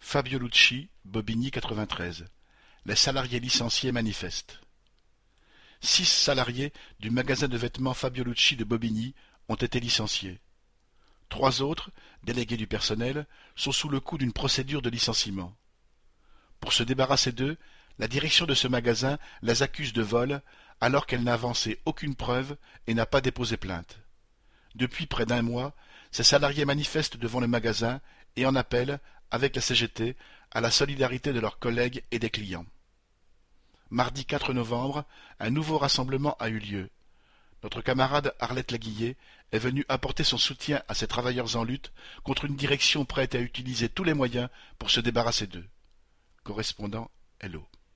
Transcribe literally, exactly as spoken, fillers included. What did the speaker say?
Fabio Lucci, Bobigny quatre-vingt-treize. Les salariés licenciés manifestent. Six salariés du magasin de vêtements Fabio Lucci de Bobigny ont été licenciés. Trois autres, délégués du personnel, sont sous le coup d'une procédure de licenciement. Pour se débarrasser d'eux, la direction de ce magasin les accuse de vol alors qu'elle n'a avancé aucune preuve et n'a pas déposé plainte. Depuis près d'un mois, ces salariés manifestent devant le magasin et en appellent, avec la C G T, à la solidarité de leurs collègues et des clients. Mardi quatre novembre, un nouveau rassemblement a eu lieu. Notre camarade Arlette Laguillet est venue apporter son soutien à ces travailleurs en lutte contre une direction prête à utiliser tous les moyens pour se débarrasser d'eux. Correspondant Hello.